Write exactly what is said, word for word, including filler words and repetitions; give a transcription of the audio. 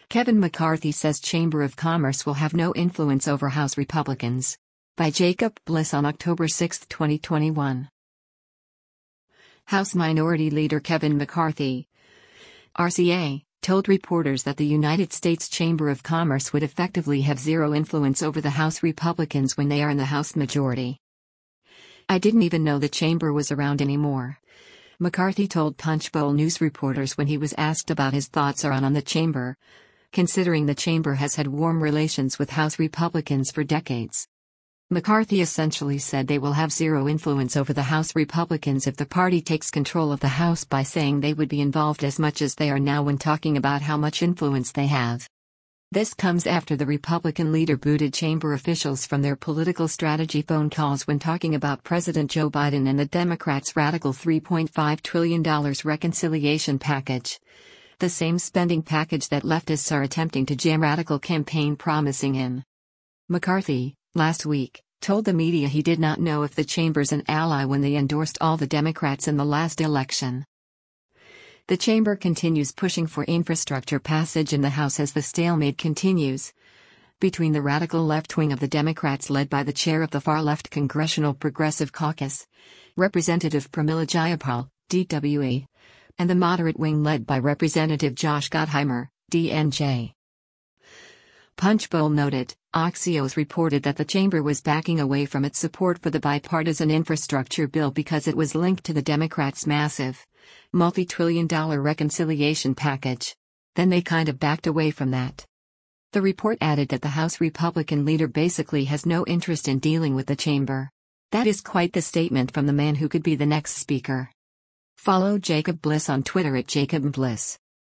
Kevin McCarthy says Chamber of Commerce will have no influence over House Republicans. By Jacob Bliss on October sixth, twenty twenty-one. House Minority Leader Kevin McCarthy, R C A, told reporters that the United States Chamber of Commerce would effectively have zero influence over the House Republicans when they are in the House majority. "I didn't even know the chamber was around anymore," McCarthy told Punchbowl News reporters when he was asked about his thoughts are on, on the chamber, considering the chamber has had warm relations with House Republicans for decades. McCarthy essentially said they will have zero influence over the House Republicans if the party takes control of the House, by saying they would be involved as much as they are now when talking about how much influence they have. This comes after the Republican leader booted chamber officials from their political strategy phone calls when talking about President Joe Biden and the Democrats' radical three point five trillion dollars reconciliation package, the same spending package that leftists are attempting to jam radical campaign promising in. McCarthy, last week, told the media he did not know if the chamber's an ally when they endorsed all the Democrats in the last election. The chamber continues pushing for infrastructure passage in the House as the stalemate continues between the radical left wing of the Democrats led by the chair of the far-left Congressional Progressive Caucus, Representative Pramila Jayapal, D W E, and the moderate wing led by Representative Josh Gottheimer, D N J. Punchbowl noted, Axios reported that the chamber was backing away from its support for the bipartisan infrastructure bill because it was linked to the Democrats' massive, multi-trillion dollar reconciliation package. Then they kind of backed away from that. The report added that the House Republican leader basically has no interest in dealing with the chamber. That is quite the statement from the man who could be the next speaker. Follow Jacob Bliss on Twitter at Jacob Bliss.